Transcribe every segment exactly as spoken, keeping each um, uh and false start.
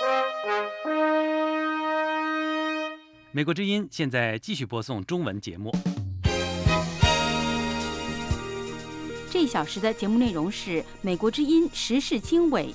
美国之音现在继续播送中文节目。 这一小时的节目内容是美国之音时事经纬。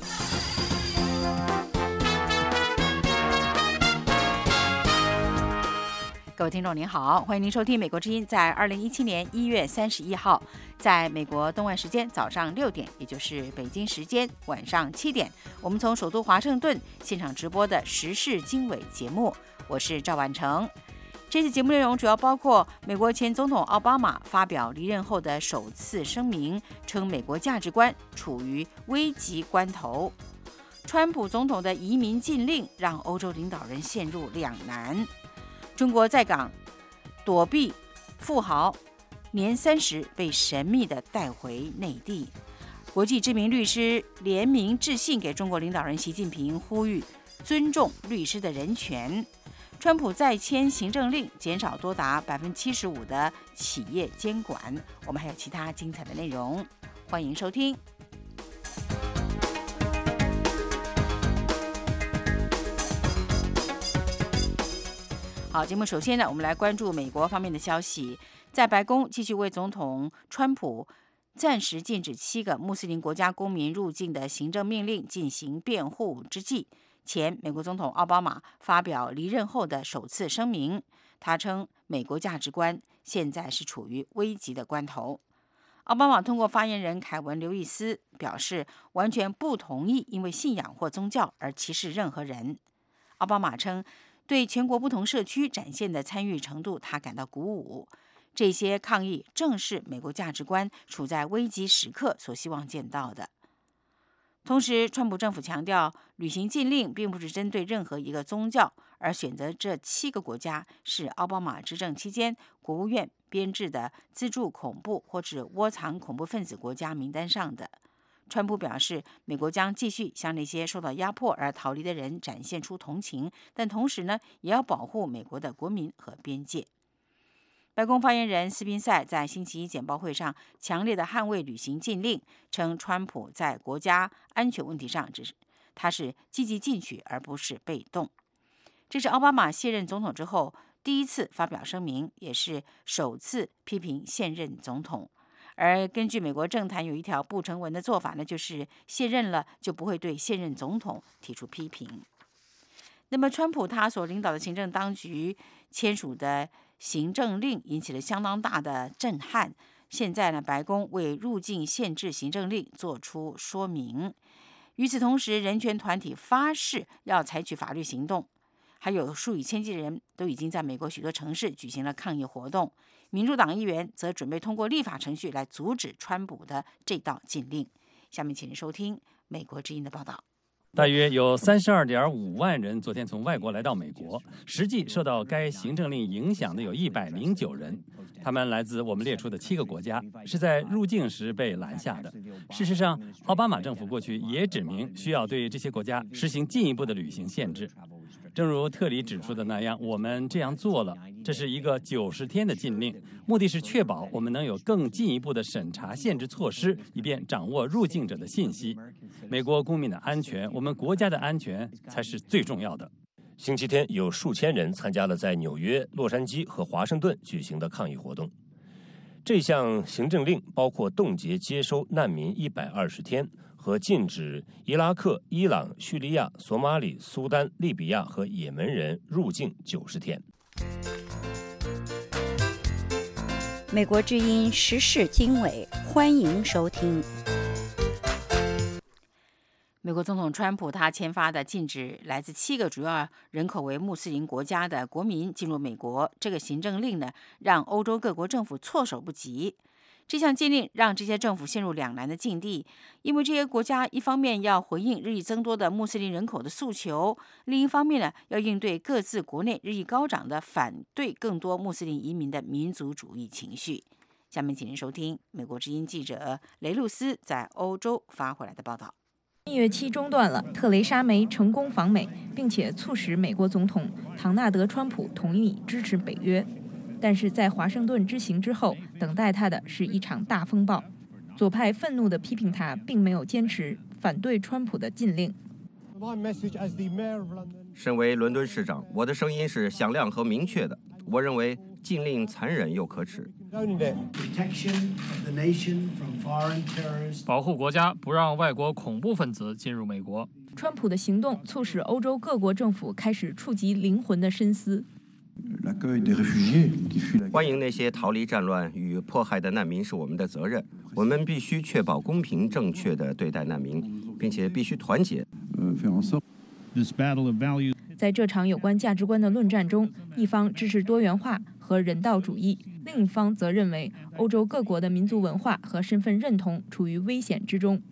各位听众您好，欢迎您收听美国之音在二零一七年一月三十一号在美国东岸时间早上六点，也就是北京时间晚上七点，我们从首都华盛顿现场直播的时事经纬节目，我是赵婉成。这次节目内容主要包括美国前总统奥巴马发表离任后的首次声明，称美国价值观处于危急关头；川普总统的移民禁令让欧洲领导人陷入两难；中国在港躲避富豪年三十被神秘地带回内地；国际知名律师联名致信给中国领导人习近平，呼吁尊重律师的人权；川普再签行政令，减少多达百分之七十五的企业监管。我们还有其他精彩的内容，欢迎收听。好，节目首先呢，我们来关注美国方面的消息。在白宫继续为总统川普暂时禁止七个穆斯林国家公民入境的行政命令进行辩护之际，前美国总统奥巴马发表离任后的首次声明，他称美国价值观现在是处于危急的关头。奥巴马通过发言人凯文·刘易斯表示，完全不同意因为信仰或宗教而歧视任何人。奥巴马称，对全国不同社区展现的参与程度，他感到鼓舞。这些抗议正是美国价值观处在危机时刻所希望见到的。同时，川普政府强调，旅行禁令并不是针对任何一个宗教，而选择这七个国家是奥巴马执政期间国务院编制的资助恐怖或是窝藏恐怖分子国家名单上的。川普表示，美国将继续向那些受到压迫而逃离的人展现出同情，但同时呢，也要保护美国的国民和边界。白宫发言人斯宾塞在星期一简报会上强烈地捍卫旅行禁令，称川普在国家安全问题上只是他是积极进取而不是被动。这是奥巴马卸任总统之后第一次发表声明，也是首次批评现任总统。而根据美国政坛有一条不成文的做法呢，就是卸任了就不会对现任总统提出批评。那么川普他所领导的行政当局签署的行政令引起了相当大的震撼。现在呢，白宫为入境限制行政令做出说明。与此同时，人权团体发誓要采取法律行动，还有数以千计的人都已经在美国许多城市举行了抗议活动。民主党议员则准备通过立法程序来阻止川普的这道禁令。下面请您收听美国之音的报道。 大约有三十二点五万人昨天从外国来到美国，实际受到该行政令影响的有一百零九人，他们来自我们列出的七个国家，是在入境时被拦下的。事实上，奥巴马政府过去也指明需要对这些国家实行进一步的旅行限制。正如特里指出的那样，我们这样做了，这是一个九十天的禁令，目的是确保我们能有更进一步的审查限制措施，以便掌握入境者的信息。美国公民的安全，我们国家的安全才是最重要的。 星期天有数千人参加了在纽约、洛杉矶和华盛顿举行的抗议活动。这项行政令包括冻结接收难民一百二十天和禁止伊拉克、伊朗、叙利亚、索马里、苏丹、利比亚和也门人入境九十天。 美国之音时事经纬，欢迎收听。 美国总统川普他签发的禁止来自七个主要人口为穆斯林国家的国民进入美国这个行政令呢，让欧洲各国政府措手不及。这项禁令让这些政府陷入两难的境地，因为这些国家一方面要回应日益增多的穆斯林人口的诉求，另一方面呢，要应对各自国内日益高涨的反对更多穆斯林移民的民族主义情绪。下面请您收听美国之音记者雷露斯在欧洲发回来的报道。 蜜月期中断了，特蕾莎梅成功访美，并且促使美国总统唐纳德·川普同意支持北约。但是在华盛顿之行之后，等待他的是一场大风暴。左派愤怒地批评他并没有坚持反对川普的禁令。 身为伦敦市长，我的声音是响亮和明确的。我认为禁令残忍又可耻。 保护国家，不让外国恐怖分子进入美国。 川普的行动促使欧洲各国政府开始触及灵魂的深思。 欢迎那些逃离战乱与迫害的难民是我们的责任。我们必须确保公平正确地对待难民，并且必须团结。 在这场有关价值观的论战中，一方支持多元化和人道主义，另一方则认为欧洲各国的民族文化和身份认同处于危险之中。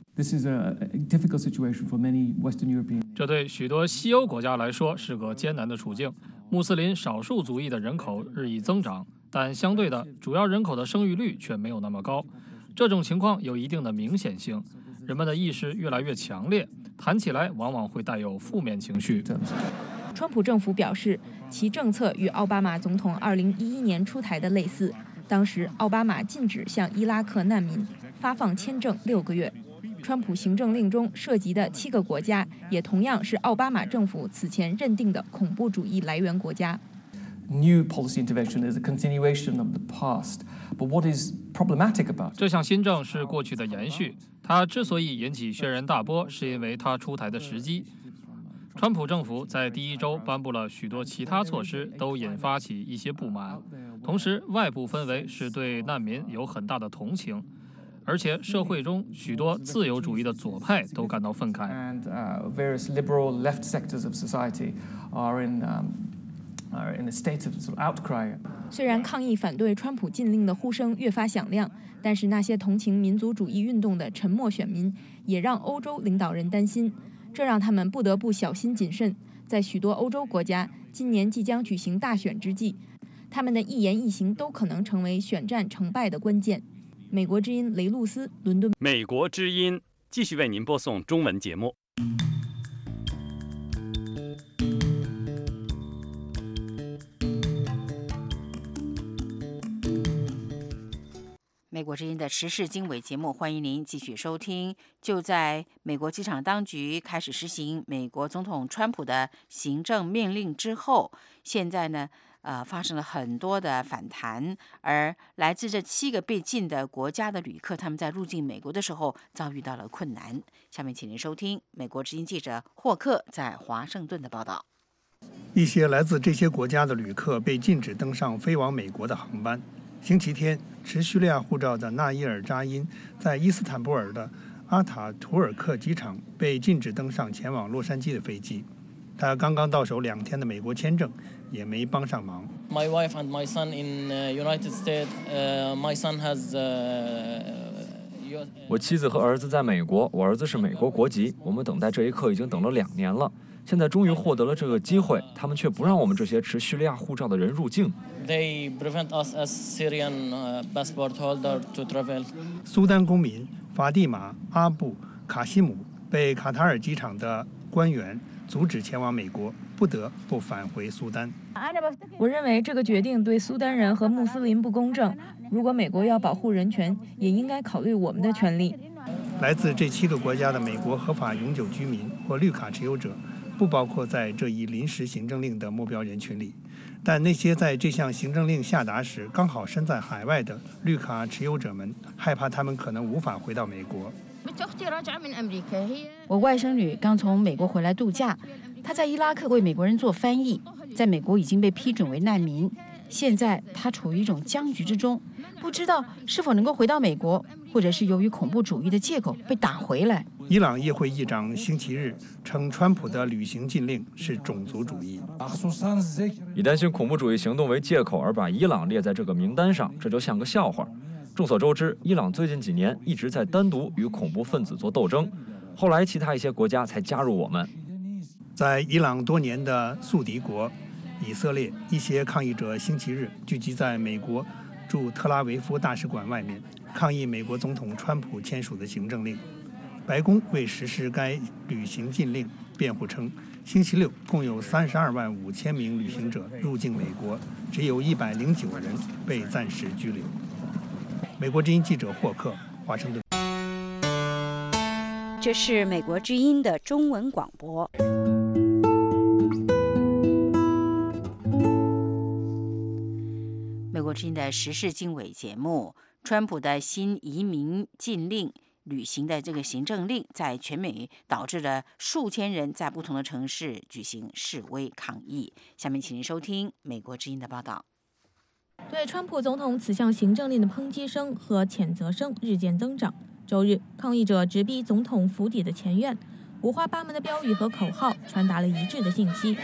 这对许多西欧国家来说是个艰难的处境。穆斯林少数族裔的人口日益增长，但相对的，主要人口的生育率却没有那么高。这种情况有一定的明显性，人们的意识越来越强烈，谈起来往往会带有负面情绪。 川普政府表示，其政策与奥巴马总统二零一一年出台的类似。当时，奥巴马禁止向伊拉克难民发放签证六个月。川普行政令中涉及的七个国家，也同样是奥巴马政府此前认定的恐怖主义来源国家。 New policy intervention is a continuation of the past, but what is problematic about it? 这项新政是过去的延续，它之所以引起轩然大波，是因为它出台的时机。川普政府在第一周颁布了许多其他措施，都引发起一些不满。同时，外部氛围是对难民有很大的同情。而且社会中许多自由主义的左派都感到愤慨。 And uh, various liberal left sectors of society are in um, are in a state of sort of outcry. 虽然抗议反对川普禁令的呼声越发响亮，但是那些同情民族主义运动的沉默选民也让欧洲领导人担心，这让他们不得不小心谨慎。在许多欧洲国家，今年即将举行大选之际，他们的一言一行都可能成为选战成败的关键。美国之音雷露斯，伦敦。 美国之音继续为您播送中文节目。 美国之音的时事经纬节目，欢迎您继续收听。就在美国机场当局开始实行美国总统川普的行政命令之后，现在呢？呃，发生了很多的反弹，而来自这七个被禁的国家的旅客，他们在入境美国的时候遭遇到了困难。下面请您收听美国之音记者霍克在华盛顿的报道。 一些来自这些国家的旅客被禁止登上飞往美国的航班。星期天，持叙利亚护照的纳伊尔扎因在伊斯坦布尔的阿塔图尔克机场被禁止登上前往洛杉矶的飞机。他刚刚到手两天的美国签证也没帮上忙。 My wife and my son in United States. My son has. 我妻子和儿子在美国，我儿子是美国国籍。我们等待这一刻已经等了两年了，现在终于获得了这个机会，他们却不让我们这些持叙利亚护照的人入境。 They prevent us as Syrian passport holder to travel. 苏丹公民法蒂玛·阿布卡西姆被卡塔尔机场的官员阻止前往美国，不得不返回苏丹。 我认为这个决定对苏丹人和穆斯林不公正。如果美国要保护人权，也应该考虑我们的权利。 来自这七个国家的美国合法永久居民或绿卡持有者，不包括在这一临时行政令的目标人群里。但那些在这项行政令下达时刚好身在海外的绿卡持有者们，害怕他们可能无法回到美国。 我外甥女刚从美国回来度假，她在伊拉克为美国人做翻译，在美国已经被批准为难民。现在她处于一种僵局之中，不知道是否能够回到美国，或者是由于恐怖主义的借口被打回来。 伊朗议会议长星期日称，川普的旅行禁令是种族主义。 以担心恐怖主义行动为借口而把伊朗列在这个名单上，这就像个笑话。众所周知，伊朗最近几年一直在单独与恐怖分子做斗争，后来其他一些国家才加入我们。 在伊朗多年的宿敌国以色列，一些抗议者星期日聚集在美国驻特拉维夫大使馆外面，抗议美国总统川普签署的行政令。白宫为实施该旅行禁令辩护称，星期六共有三十二万五千名旅行者入境美国，只有一百零九人被暂时拘留。美国之音记者霍克，华盛顿。 这是美国之音的中文广播。 美国之音的时事经纬节目，川普的新移民禁令旅行的这个行政令，在全美导致了数千人在不同的城市举行示威抗议。下面请您收听美国之音的报道。 对川普总统此项行政令的抨击声和谴责声日渐增长。周日，抗议者直逼总统府邸的前院，五花八门的标语和口号传达了一致的信息。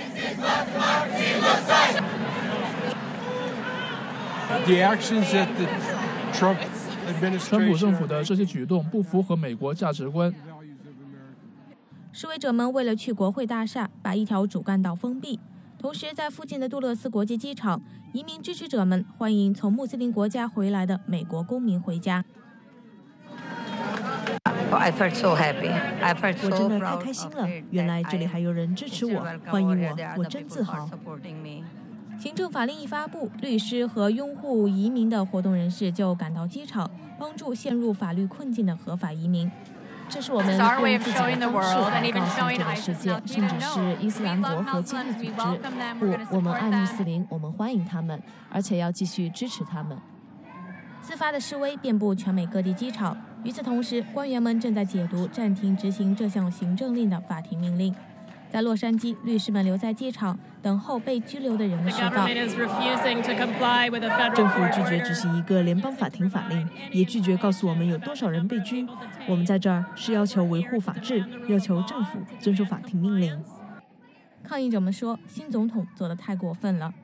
川普政府的这些举动不符合美国价值观。 示威者们为了去国会大厦，把一条主干道封闭。同时，在附近的杜勒斯国际机场，移民支持者们欢迎从穆斯林国家回来的美国公民回家。 I felt so happy. I felt so 我真的 proud 太开心了，原来这里还有人支持我，欢迎我，我真自豪。行政法令一发布，律师和拥护移民的活动人士就赶到机场，帮助陷入法律困境的合法移民。这是我们用自己的方式来告诉这个世界，甚至是伊斯兰国和基督组织，不，我们爱穆斯林，我们欢迎他们，而且要继续支持他们。自发的示威遍布全美各地机场，与此同时，官员们正在解读暂停执行这项行政令的法庭命令。在洛杉矶，律师们留在机场等候被拘留的人的释放。 政府拒绝执行一个联邦法庭法令，也拒绝告诉我们有多少人被拘。我们在这儿是要求维护法治，要求政府遵守法庭命令。 抗议者们说，新总统做得太过分了。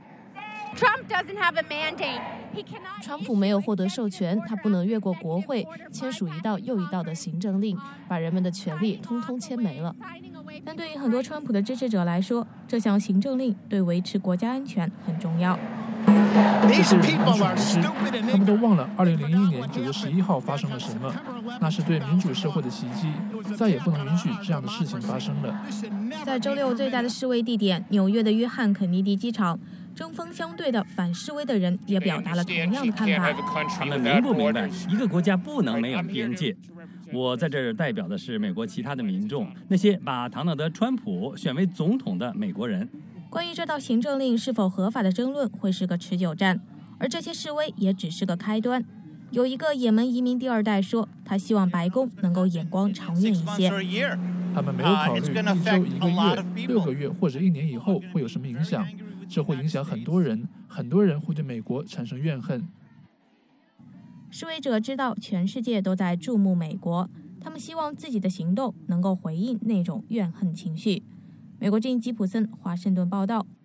川普没有获得授权，他不能越过国会签署一道又一道的行政令，把人们的权利通通签没了。但对于很多川普的支持者来说，这项行政令对维持国家安全很重要。 这些人民主无知，他们都忘了二零零一年九月十一号发生了什么，那是对民主社会的袭击，再也不能允许这样的事情发生了。 在周六最大的示威地点纽约的约翰肯尼迪机场，针锋相对的反示威的人也表达了同样的看法。 他们明不明白，一个国家不能没有边界？我在这儿代表的是美国其他的民众，那些把唐纳德·川普选为总统的美国人。 关于这道行政令是否合法的争论会是个持久战，而这些示威也只是个开端。有一个也门移民第二代说，他希望白宫能够眼光长远一些。 他们没有考虑一周、一个月、六个月或者一年以后会有什么影响，这会影响很多人，很多人会对美国产生怨恨。 示威者知道全世界都在注目美国，他们希望自己的行动能够回应那种怨恨情绪。美国之音吉普森华盛顿报道。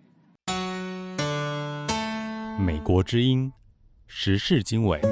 美国之音时事经纬。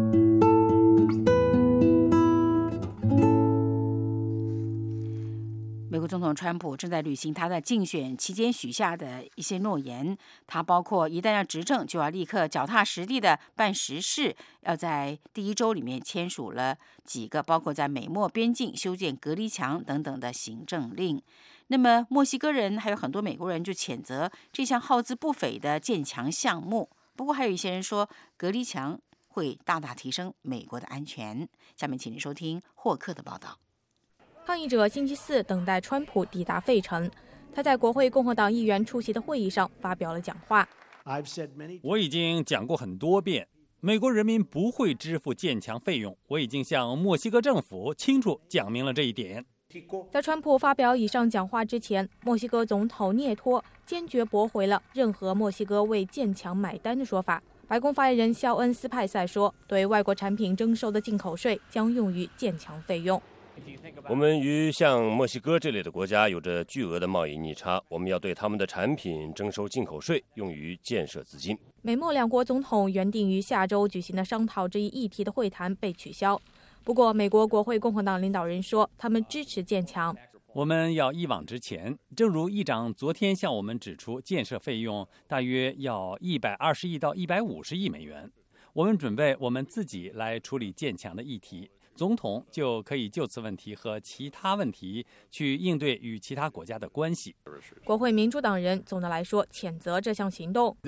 美国总统川普正在履行他在竞选期间许下的一些诺言，他包括一旦要执政，就要立刻脚踏实地的办实事，要在第一周里面签署了几个包括在美墨边境修建隔离墙等等的行政令。那么墨西哥人还有很多美国人就谴责这项耗资不菲的建墙项目，不过还有一些人说隔离墙会大大提升美国的安全。下面请您收听霍克的报道。 抗议者星期四等待川普抵达费城，他在国会共和党议员出席的会议上发表了讲话。 我已经讲过很多遍，美国人民不会支付建墙费用，我已经向墨西哥政府清楚讲明了这一点。 在川普发表以上讲话之前，墨西哥总统涅托坚决驳回了任何墨西哥为建墙买单的说法。白宫发言人肖恩斯派塞说，对外国产品征收的进口税将用于建墙费用。 我们与像墨西哥这类的国家有着巨额的贸易逆差，我们要对他们的产品征收进口税，用于建设资金。 美墨两国总统原定于下周举行的商讨这一议题的会谈被取消。不过，美国国会共和党领导人说，他们支持建墙。 我们要一往直前，正如议长昨天向我们指出，建设费用大约要一百二十亿到一百五十亿美元。我们准备我们自己来处理建墙的议题。 总统就可以就此问题和其他问题去应对与其他国家的关系。 国会民主党人总的来说谴责这项行动。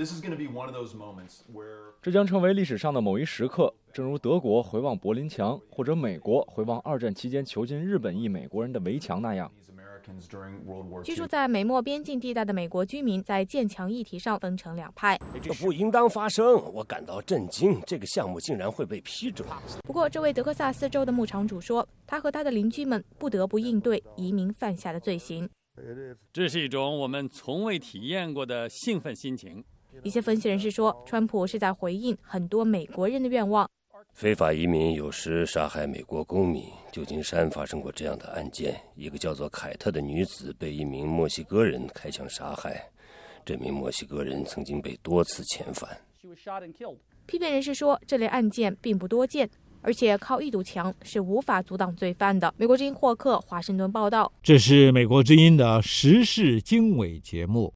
这将成为历史上的某一时刻，正如德国回望柏林墙，或者美国回望二战期间囚禁日本裔美国人的围墙那样。 居住在美墨边境地带的美国居民在建墙议题上分成两派。 这不应当发生，我感到震惊，这个项目竟然会被批准。 不过，这位德克萨斯州的牧场主说，他和他的邻居们不得不应对移民犯下的罪行。 这是一种我们从未体验过的兴奋心情。 一些分析人士说，川普是在回应很多美国人的愿望。 非法移民有时杀害美国公民。旧金山发生过这样的案件，一个叫做凯特的女子被一名墨西哥人开枪杀害。这名墨西哥人曾经被多次遣返。 批评人士说，这类案件并不多见，而且靠一堵墙是无法阻挡罪犯的。美国之音霍克华盛顿报道。 这是美国之音的时事经纬节目。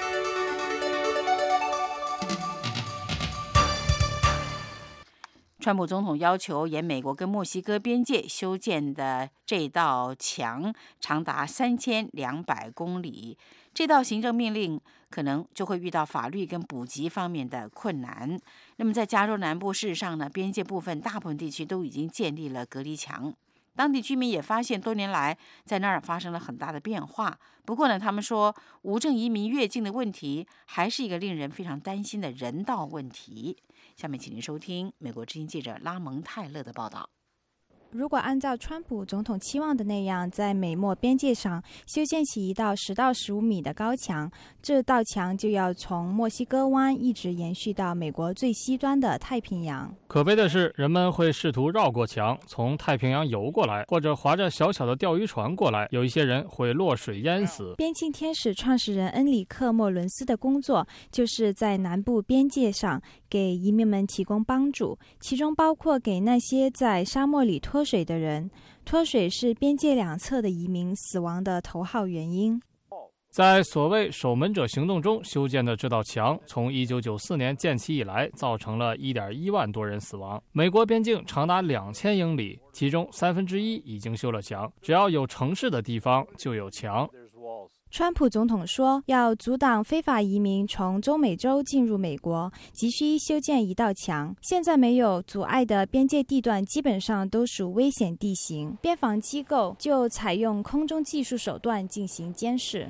川普总统要求沿美国跟墨西哥边界修建的这道墙长达三千两百公里，这道行政命令可能就会遇到法律跟补给方面的困难。那么在加州南部，事实上呢，边界部分大部分地区都已经建立了隔离墙。当地居民也发现多年来在那儿发生了很大的变化。不过呢，他们说无证移民越境的问题还是一个令人非常担心的人道问题。下面请您收听美国之音记者拉蒙泰勒的报道。 如果按照川普总统期望的那样，在美墨边界上修建起一道十到十五米的高墙，这道墙就要从墨西哥湾一直延续到美国最西端的太平洋。 可悲的是，人们会试图绕过墙，从太平洋游过来，或者划着小小的钓鱼船过来。有一些人会落水淹死。 边境天使创始人恩里克·莫伦斯的工作就是在南部边界上给移民们提供帮助，其中包括给那些在沙漠里脱水的人。脱水是边界两侧的移民死亡的头号原因。 在所谓守门者行动中修建的这道墙，从一九九四年建起以来，造成了一点一万多人死亡。美国边境长达两千英里，其中三分之一已经修了墙。只要有城市的地方，就有墙。 川普总统说，要阻挡非法移民从中美洲进入美国，急需修建一道墙。现在没有阻碍的边界地段基本上都属危险地形，边防机构就采用空中技术手段进行监视。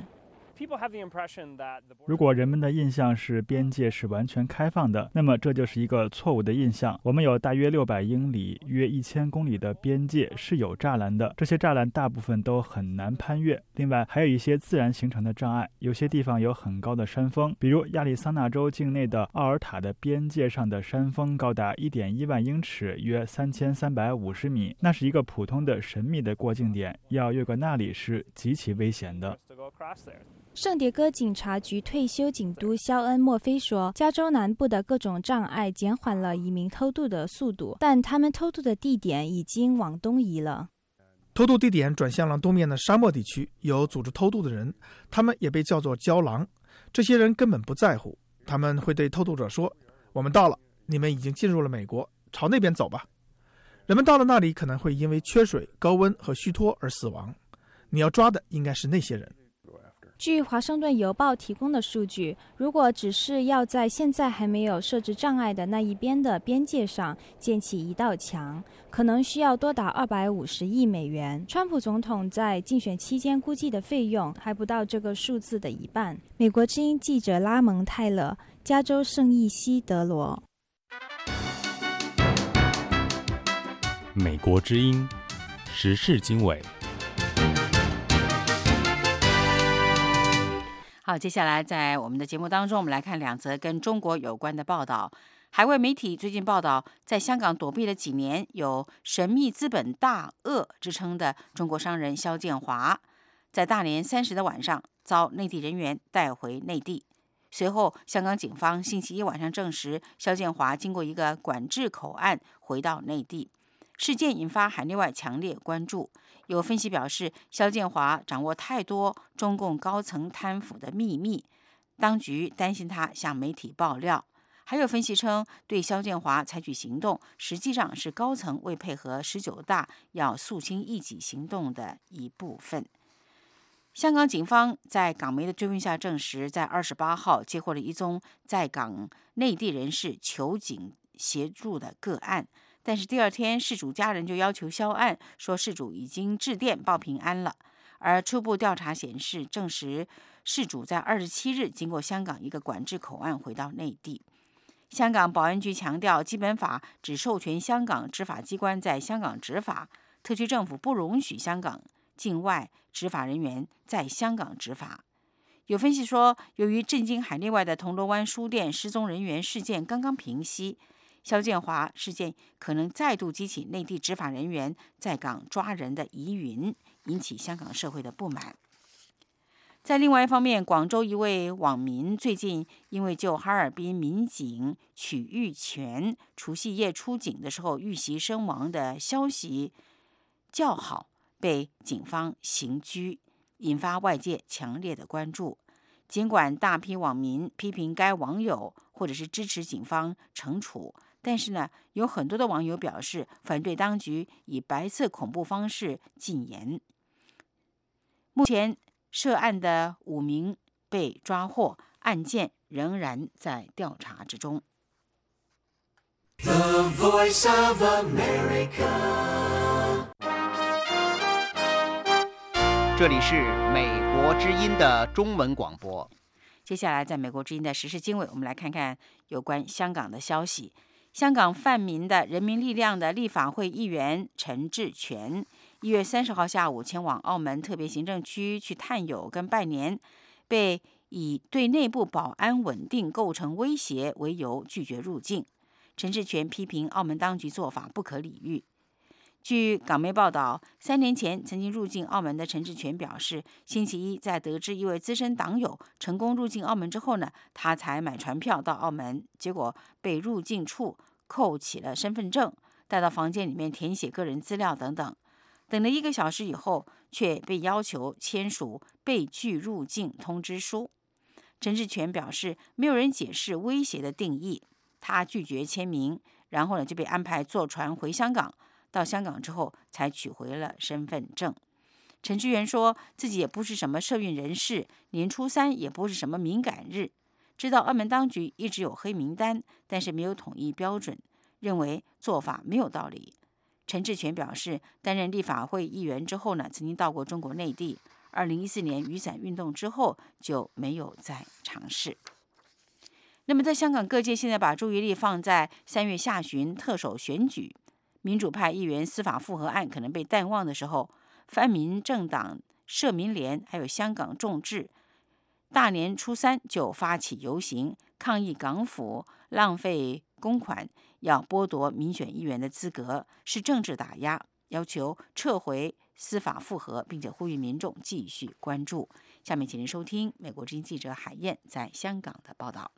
如果人们的印象是边界是完全开放的，那么这就是一个错误的印象。我们有大约六百英里、约一千公里的边界是有栅栏的，这些栅栏大部分都很难攀越。另外，还有一些自然形成的障碍，有些地方有很高的山峰，比如亚利桑那州境内的奥尔塔的边界上的山峰高达 一点一万英尺，约三千三百五十米。那是一个普通的神秘的过境点，要越过那里是极其危险的。 圣迭戈警察局退休警督肖恩·墨菲说，加州南部的各种障碍减缓了移民偷渡的速度，但他们偷渡的地点已经往东移了。 偷渡地点转向了东面的沙漠地区，有组织偷渡的人，他们也被叫做郊狼。这些人根本不在乎，他们会对偷渡者说，我们到了，你们已经进入了美国，朝那边走吧。人们到了那里可能会因为缺水、高温和虚脱而死亡，你要抓的应该是那些人。 据华盛顿邮报提供的数据，如果只是要在现在还没有设置障碍的那一边的边界上建起一道墙，可能需要多达二百五十亿美元。川普总统在竞选期间估计的费用还不到这个数字的一半。美国之音记者拉蒙泰勒，加州圣伊西德罗。 美国之音时事经纬。 好，接下来在我们的节目当中，我们来看两则跟中国有关的报道。海外媒体最近报道，在香港躲避了几年，有神秘资本大鳄之称的中国商人肖建华，在大年三十的晚上遭内地人员带回内地。随后，香港警方星期一晚上证实，肖建华经过一个管制口岸回到内地。事件引发海内外强烈关注。有分析表示，肖建华掌握太多中共高层贪腐的秘密，当局担心他向媒体爆料。 还有分析称，对萧建华采取行动，实际上是高层为配合十九大要肃清异己行动的一部分。香港警方在港媒的追问下证实，在二十八号接获了一宗在港内地人士求警协助的个案，但是第二天事主家人就要求销案，说事主已经致电报平安了。而初步调查显示，证实事主在二十七日经过香港一个管制口岸回到内地。香港保安局强调，基本法只授权香港执法机关在香港执法，特区政府不容许香港境外执法人员在香港执法。有分析说，由于震惊海内外的铜锣湾书店失踪人员事件刚刚平息，萧建华事件可能再度激起内地执法人员在港抓人的疑云，引起香港社会的不满。在另外一方面，广州一位网民最近因为救哈尔滨民警曲玉泉除夕夜出警的时候遇袭身亡的消息叫好，被警方刑拘，引发外界强烈的关注。尽管大批网民批评该网友或者是支持警方惩处，但是呢，有很多的网友表示反对当局以白色恐怖方式禁言。目前涉案的五名被抓获，案件仍然在调查之中。 The Voice of America。 这里是美国之音的中文广播。 接下来，在美国之音的时事经纬，我们来看看有关香港的消息。香港泛民的人民力量的立法会议员陈志全，一月三十号下午前往澳门特别行政区去探友跟拜年，被以对内部保安稳定构成威胁为由拒绝入境。陈志全批评澳门当局做法不可理喻。据港媒报道，三年前曾经入境澳门的陈志全表示，星期一在得知一位资深党友成功入境澳门之后呢，他才买船票到澳门，结果被入境处扣起了身份证，带到房间里面填写个人资料等等。等了一个小时以后，却被要求签署被拒入境通知书。陈志全表示，没有人解释威胁的定义，他拒绝签名，然后呢就被安排坐船回香港。到香港之后才取回了身份证。陈志全说自己也不是什么社运人士，年初三也不是什么敏感日，知道澳门当局一直有黑名单，但是没有统一标准，认为做法没有道理。陈志全表示，担任立法会议员之后呢，曾经到过中国内地，二零一四年雨伞运动之后就没有再尝试。那么在香港各界现在把注意力放在三月下旬特首选举，民主派议员司法复核案可能被淡忘的时候，泛民政党社民联还有香港众志大年初三就发起游行，抗议港府浪费公款，要剥夺民选议员的资格，是政治打压，要求撤回司法复核，并且呼吁民众继续关注。下面请您收听美国之音记者海燕在香港的报道。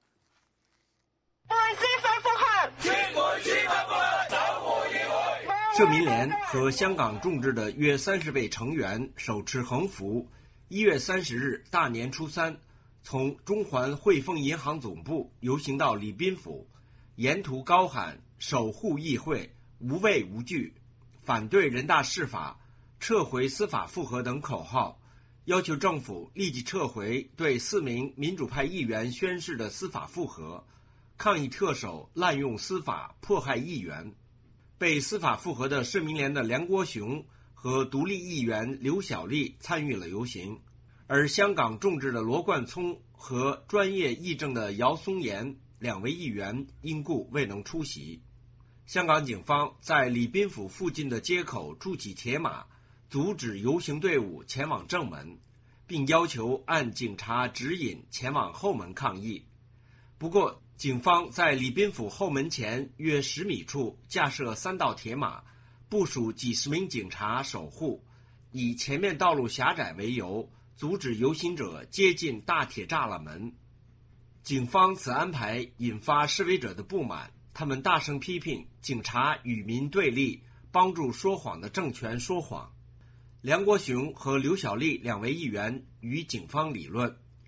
社民联和香港众志的约三十位成员手持横幅，一月三十日大年初三，从中环汇丰银行总部游行到礼宾府，沿途高喊“守护议会，无畏无惧”，反对人大释法、撤回司法复核等口号，要求政府立即撤回对四名民主派议员宣誓的司法复核，抗议特首滥用司法迫害议员。被司法复核的社民联的梁国雄和独立议员刘小丽参与了游行，而香港众志的罗冠聪和专业议政的姚松炎两位议员因故未能出席。香港警方在礼宾府附近的街口筑起铁马，阻止游行队伍前往正门，并要求按警察指引前往后门抗议。不过警方在礼宾府后门前约十米处架设三道铁马，部署几十名警察守护，以前面道路狭窄为由，阻止游行者接近大铁栅栏门。警方此安排引发示威者的不满，他们大声批评警察与民对立，帮助说谎的政权说谎。梁国雄和刘小丽两位议员与警方理论。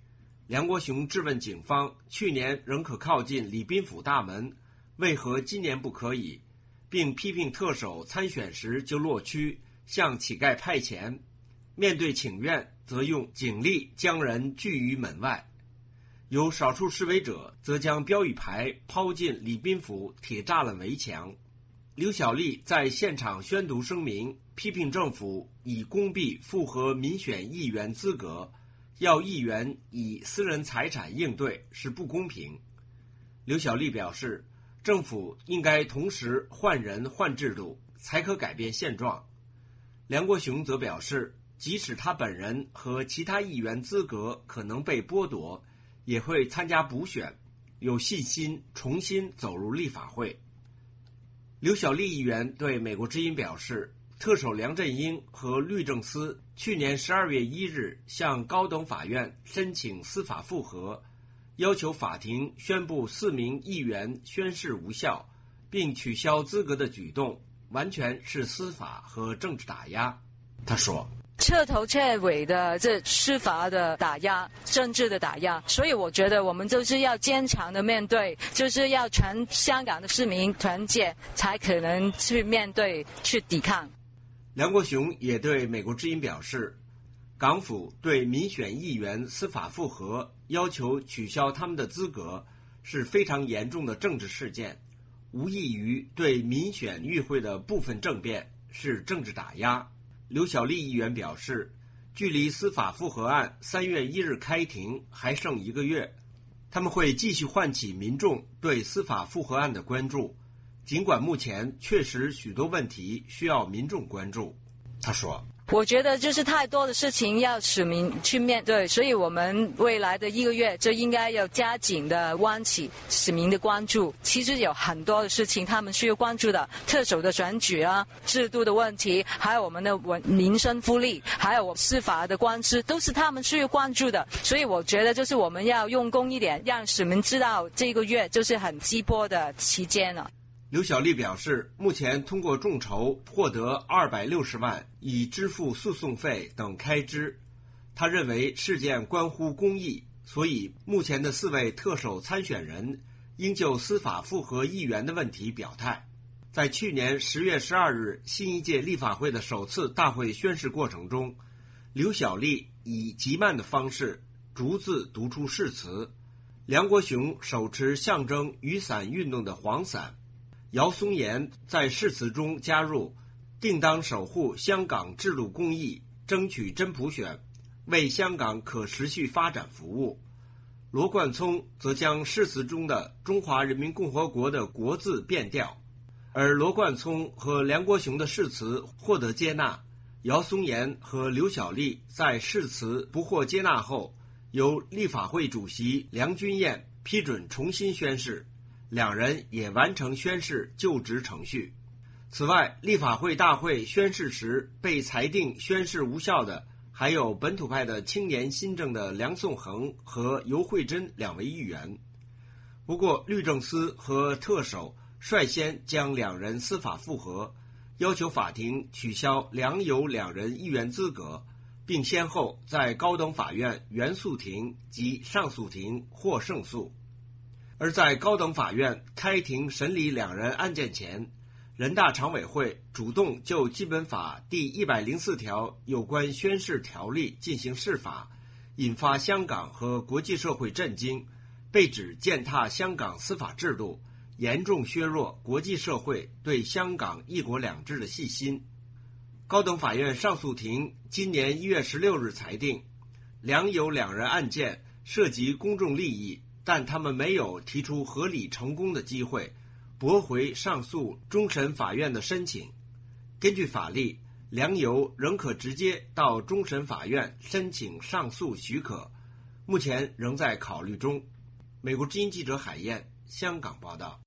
梁国雄质问警方，去年仍可靠近礼宾府大门，为何今年不可以？并批评特首参选时就落区，向乞丐派钱，面对请愿则用警力将人拒于门外。有少数示威者则将标语牌抛进礼宾府铁栅栏围墙。刘小丽在现场宣读声明，批评政府以公币复核民选议员资格，要议员以私人财产应对是不公平。刘小丽表示，政府应该同时换人换制度，才可改变现状。梁国雄则表示，即使他本人和其他议员资格可能被剥夺，也会参加补选，有信心重新走入立法会。刘小丽议员对美国之音表示，特首梁振英和律政司去年十二月一日向高等法院申请司法复核，要求法庭宣布四名议员宣誓无效，并取消资格的举动，完全是司法和政治打压。他说， 彻头彻尾的这司法的打压，政治的打压，所以我觉得我们就是要坚强的面对，就是要全香港的市民团结，才可能去面对，去抵抗。 梁国雄也对美国之音表示，港府对民选议员司法复核，要求取消他们的资格，是非常严重的政治事件，无异于对民选议会的部分政变，是政治打压。刘小丽议员表示，距离司法复核案三月一日开庭还剩一个月，他们会继续唤起民众对司法复核案的关注，尽管目前确实许多问题需要民众关注。他说， 我觉得就是太多的事情要市民去面对，所以我们未来的一个月就应该要加紧的唤起市民的关注。其实有很多的事情他们需要关注的，特首的选举啊，制度的问题，还有我们的民生福利，还有司法的官司，都是他们需要关注的。所以我觉得就是我们要用功一点，让市民知道这个月就是很鸡婆的期间了。 刘小丽表示，目前通过众筹获得二百六十万，以支付诉讼费等开支。他认为事件关乎公义，所以目前的四位特首参选人应就司法复核议员的问题表态。在去年十月十二日新一届立法会的首次大会宣誓过程中，刘小丽以极慢的方式逐字读出誓词。梁国雄手持象征雨伞运动的黄伞，姚松炎在誓词中加入定当守护香港制度公义，争取真普选，为香港可持续发展服务。罗冠聪则将誓词中的中华人民共和国的国字变调，而罗冠聪和梁国雄的誓词获得接纳，姚松炎和刘小丽在誓词不获接纳后，由立法会主席梁君彦批准重新宣誓，两人也完成宣誓就职程序。此外，立法会大会宣誓时被裁定宣誓无效的，还有本土派的青年新政的梁颂恒和游惠珍两位议员。不过，律政司和特首率先将两人司法复核，要求法庭取消梁游两人议员资格，并先后在高等法院原诉庭及上诉庭获胜诉。而在高等法院开庭审理两人案件前，人大常委会主动就基本法第一百零四条有关宣誓条例进行释法，引发香港和国际社会震惊，被指践踏香港司法制度，严重削弱国际社会对香港一国两制的信心。高等法院上诉庭今年一月十六日裁定，梁游两人案件涉及公众利益，但他们没有提出合理成功的机会，驳回上诉终审法院的申请。根据法律，梁游仍可直接到终审法院申请上诉许可，目前仍在考虑中。美国之音记者海燕，香港报道。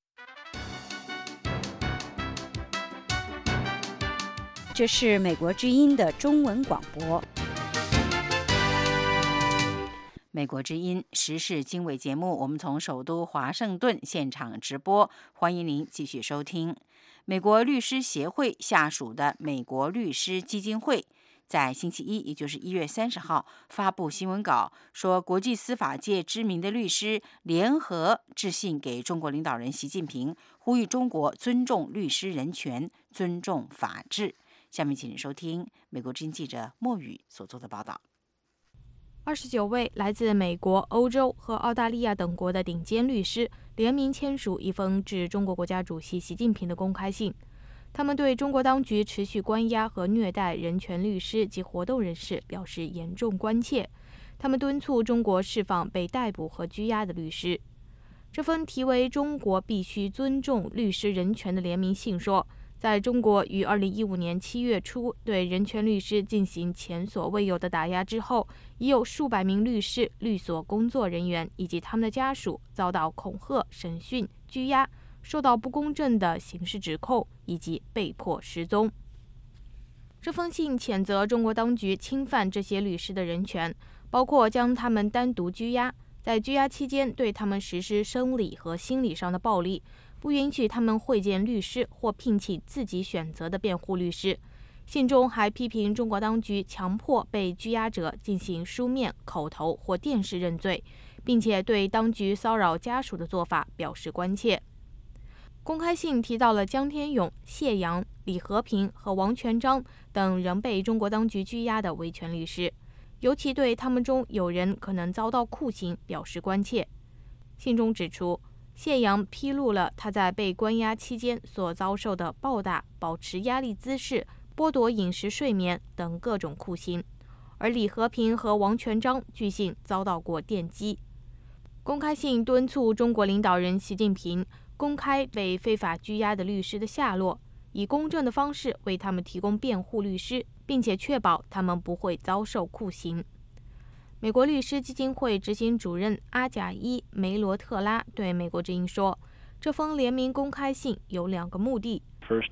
这是美国之音的中文广播。 美国之音时事经纬节目，我们从首都华盛顿现场直播，欢迎您继续收听。美国律师协会下属的美国律师基金会在星期一，也就是一月三十号发布新闻稿，说国际司法界知名的律师联合致信给中国领导人习近平，呼吁中国尊重律师人权，尊重法治。下面请您收听美国之音记者莫宇所做的报道。 二十九位来自美国、欧洲和澳大利亚等国的顶尖律师联名签署一封致中国国家主席习近平的公开信。他们对中国当局持续关押和虐待人权律师及活动人士表示严重关切。他们敦促中国释放被逮捕和拘押的律师。这封题为“中国必须尊重律师人权”的联名信说，在中国于二零一五年七月初对人权律师进行前所未有的打压之后，已有数百名律师、律所工作人员以及他们的家属遭到恐吓、审讯、拘押，受到不公正的刑事指控，以及被迫失踪。这封信谴责中国当局侵犯这些律师的人权，包括将他们单独拘押，在拘押期间对他们实施生理和心理上的暴力，不允许他们会见律师或聘请自己选择的辩护律师。信中还批评中国当局强迫被拘押者进行书面、口头或电视认罪，并且对当局骚扰家属的做法表示关切。公开信提到了江天勇、谢阳、李和平和王全璋等仍被中国当局拘押的维权律师，尤其对他们中有人可能遭到酷刑表示关切。信中指出，谢阳披露了他在被关押期间所遭受的暴打、保持压力姿势、剥夺饮食睡眠等各种酷刑，而李和平和王全璋据信遭到过电击。公开信敦促中国领导人习近平公开被非法拘押的律师的下落，以公正的方式为他们提供辩护律师，并且确保他们不会遭受酷刑。美国律师基金会执行主任阿贾伊·梅罗特拉对美国之音说，这封联名公开信有两个目的。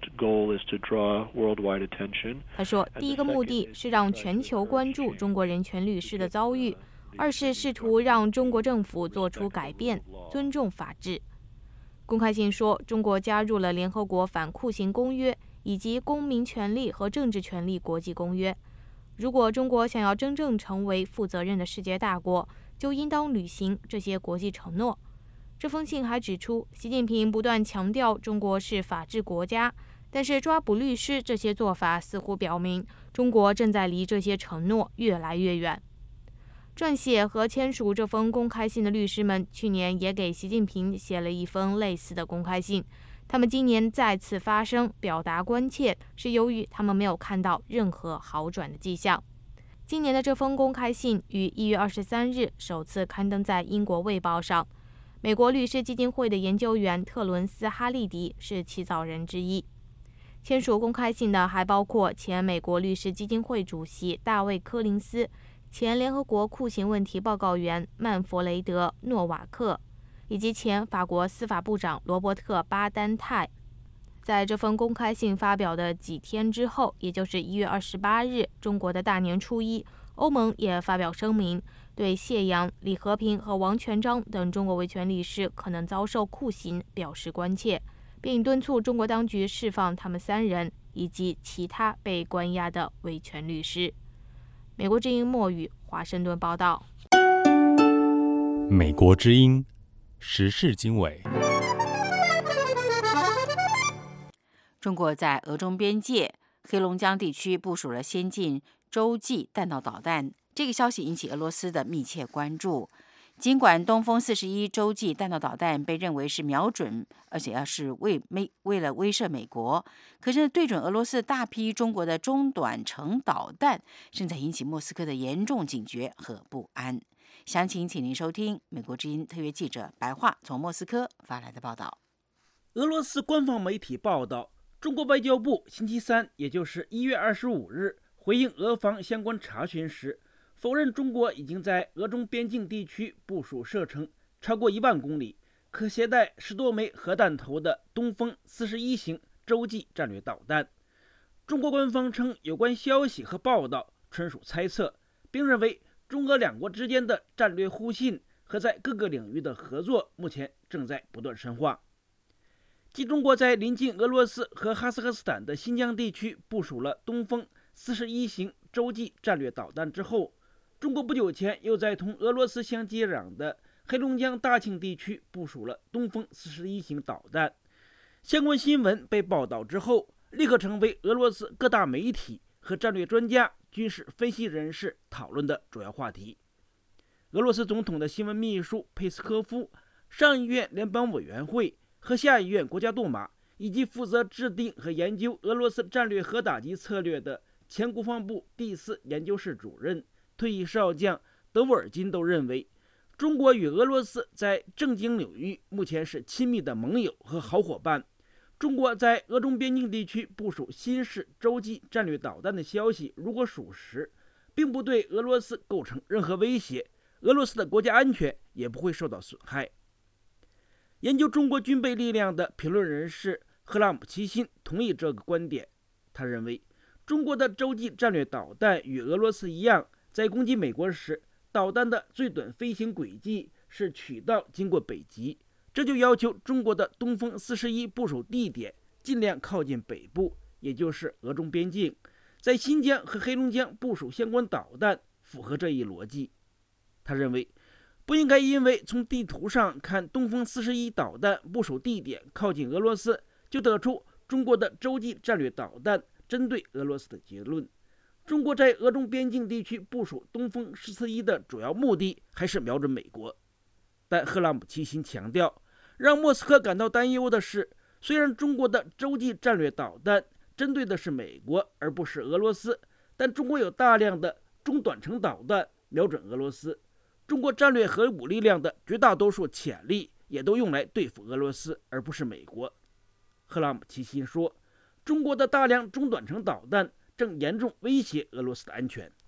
他说，第一个目的是让全球关注中国人权律师的遭遇，二是试图让中国政府做出改变，尊重法治。公开信说，中国加入了联合国反酷刑公约以及公民权利和政治权利国际公约。如果中国想要真正成为负责任的世界大国，就应当履行这些国际承诺。这封信还指出，习近平不断强调中国是法治国家，但是抓捕律师这些做法似乎表明，中国正在离这些承诺越来越远。撰写和签署这封公开信的律师们去年也给习近平写了一封类似的公开信，他们今年再次发声表达关切，是由于他们没有看到任何好转的迹象。今年的这封公开信于一月二十三日首次刊登在英国《卫报》上。美国律师基金会的研究员特伦斯·哈利迪是起草人之一。签署公开信的还包括前美国律师基金会主席大卫·柯林斯、前联合国酷刑问题报告员曼弗雷德·诺瓦克，以及前法国司法部长罗伯特·巴丹泰。在这封公开信发表的几天之后，也就是一月二十八日，中国的大年初一，欧盟也发表声明，对谢阳、李和平和王全璋等中国维权律师可能遭受酷刑表示关切，并敦促中国当局释放他们三人以及其他被关押的维权律师。美国之音莫宇华盛顿报道。 美国之音时事经纬。 中国在俄中边界黑龙江地区部署了先进洲际弹道导弹，这个消息引起俄罗斯的密切关注。尽管东风四十一洲际弹道导弹被认为是瞄准，而且要是为美为了威慑美国，可是对准俄罗斯大批中国的中短程导弹，正在引起莫斯科的严重警觉和不安。详情请您收听美国之音特约记者白桦从莫斯科发来的报道。 俄罗斯官方媒体报道，中国外交部星期三，也就是一月二十五日，回应俄方相关查询时，否认中国已经在俄中边境地区部署射程超过一万公里、可携带十多枚核弹头的东风四十一型洲际战略导弹。中国官方称，有关消息和报道纯属猜测，并认为中俄两国之间的战略互信和在各个领域的合作目前正在不断深化。继中国在临近俄罗斯和哈萨克斯坦的新疆地区部署了东风四十一型洲际战略导弹之后，中国不久前又在同俄罗斯相接壤的黑龙江大庆地区部署了东风四十一型导弹。相关新闻被报道之后，立刻成为俄罗斯各大媒体和战略专家、军事分析人士讨论的主要话题。俄罗斯总统的新闻秘书佩斯科夫、上议院联邦委员会和下议院国家杜马，以及负责制定和研究俄罗斯战略核打击策略的前国防部第四研究室主任、退役少将德沃尔金都认为，中国与俄罗斯在政经领域目前是亲密的盟友和好伙伴。中国在俄中边境地区部署新式洲际战略导弹的消息，如果属实，并不对俄罗斯构成任何威胁，俄罗斯的国家安全也不会受到损害。研究中国军备力量的评论人士赫拉姆齐辛同意这个观点。他认为，中国的洲际战略导弹与俄罗斯一样，在攻击美国时，导弹的最短飞行轨迹是曲道经过北极，这就要求中国的东风四十一部署地点尽量靠近北部，也就是俄中边境。在新疆和黑龙江部署相关导弹，符合这一逻辑。他认为，不应该因为从地图上看东风四十一导弹部署地点靠近俄罗斯，就得出中国的洲际战略导弹针对俄罗斯的结论。中国在俄中边境地区部署东风十四一的主要目的还是瞄准美国。但赫拉姆齐辛强调，让莫斯科感到担忧的是，虽然中国的洲际战略导弹针对的是美国而不是俄罗斯，但中国有大量的中短程导弹瞄准俄罗斯。中国战略核武力量的绝大多数潜力也都用来对付俄罗斯，而不是美国。赫拉姆齐辛说，中国的大量中短程导弹正严重威胁俄罗斯的安全。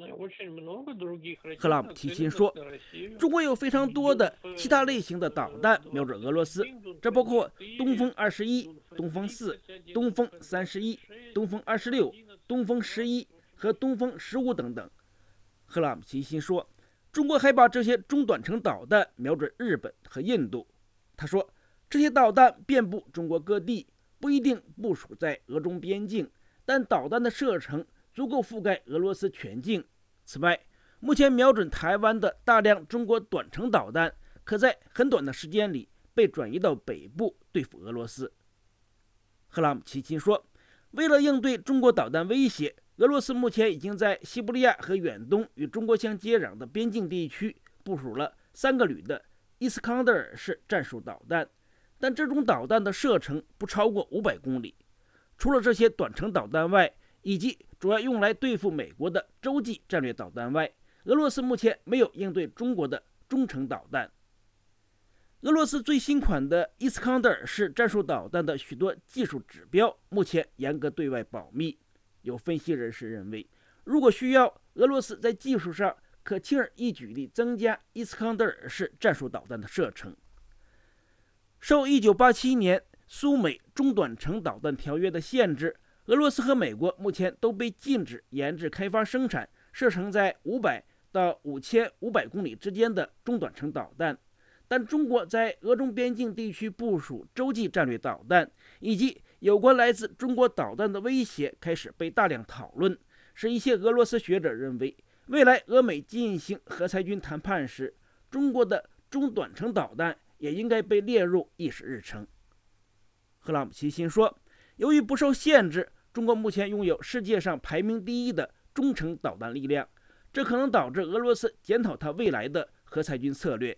赫拉姆齐辛说，中国有非常多的其他类型的导弹瞄准俄罗斯，这包括东风二十一、东风四、东风三十一、东风二十六、东风十一和东风十五等等。赫拉姆齐辛说，中国还把这些中短程导弹瞄准日本和印度。他说，这些导弹遍布中国各地，不一定部署在俄中边境，但导弹的射程足够覆盖俄罗斯全境。此外，目前瞄准台湾的大量中国短程导弹，可在很短的时间里被转移到北部对付俄罗斯。赫拉姆齐辛说，为了应对中国导弹威胁，俄罗斯目前已经在西伯利亚和远东与中国相接壤的边境地区部署了三个旅的伊斯康德尔式战术导弹，但这种导弹的射程不超过五百公里。除了这些短程导弹外，以及主要用来对付美国的洲际战略导弹外，俄罗斯目前没有应对中国的中程导弹。俄罗斯最新款的伊斯康德尔式战术导弹的许多技术指标目前严格对外保密。有分析人士认为，如果需要，俄罗斯在技术上可轻而易举地增加伊斯康德尔式战术导弹的射程。受一九八七年苏美中短程导弹条约的限制，俄罗斯和美国目前都被禁止研制、开发、生产射程在五百到五千五百公里之间的中短程导弹。但中国在俄中边境地区部署洲际战略导弹，以及有关来自中国导弹的威胁开始被大量讨论，使一些俄罗斯学者认为，未来俄美进行核裁军谈判时，中国的中短程导弹也应该被列入议事日程。赫拉姆齐辛说，由于不受限制，中国目前拥有世界上排名第一的中程导弹力量，这可能导致俄罗斯检讨它未来的核裁军策略。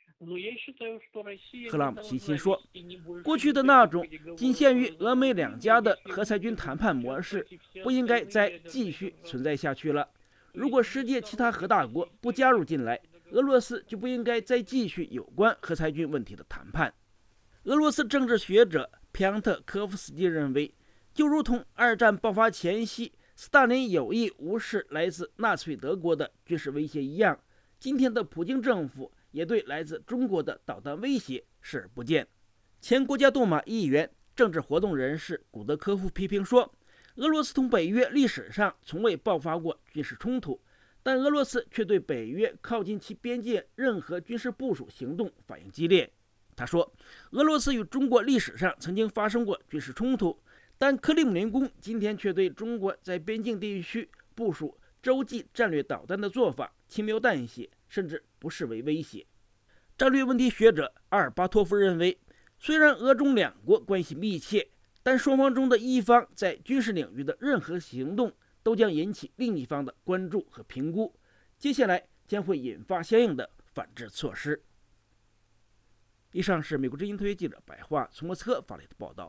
赫拉姆齐辛说，过去的那种仅限于俄美两家的核裁军谈判模式不应该再继续存在下去了。如果世界其他核大国不加入进来，俄罗斯就不应该再继续有关核裁军问题的谈判。俄罗斯政治学者皮昂特科夫斯基认为，就如同二战爆发前夕斯大林有意无视来自纳粹德国的军事威胁一样，今天的普京政府也对来自中国的导弹威胁视而不见。前国家杜马议员、政治活动人士古德科夫批评说，俄罗斯同北约历史上从未爆发过军事冲突，但俄罗斯却对北约靠近其边界任何军事部署行动反应激烈。他说，俄罗斯与中国历史上曾经发生过军事冲突，但克里姆林宫今天却对中国在边境地区部署洲际战略导弹的做法轻描淡写，甚至不视为威胁。战略问题学者阿尔巴托夫认为，虽然俄中两国关系密切，但双方中的一方在军事领域的任何行动都将引起另一方的关注和评估，接下来将会引发相应的反制措施。以上是美国之音特约记者白桦从莫斯科发来的报道。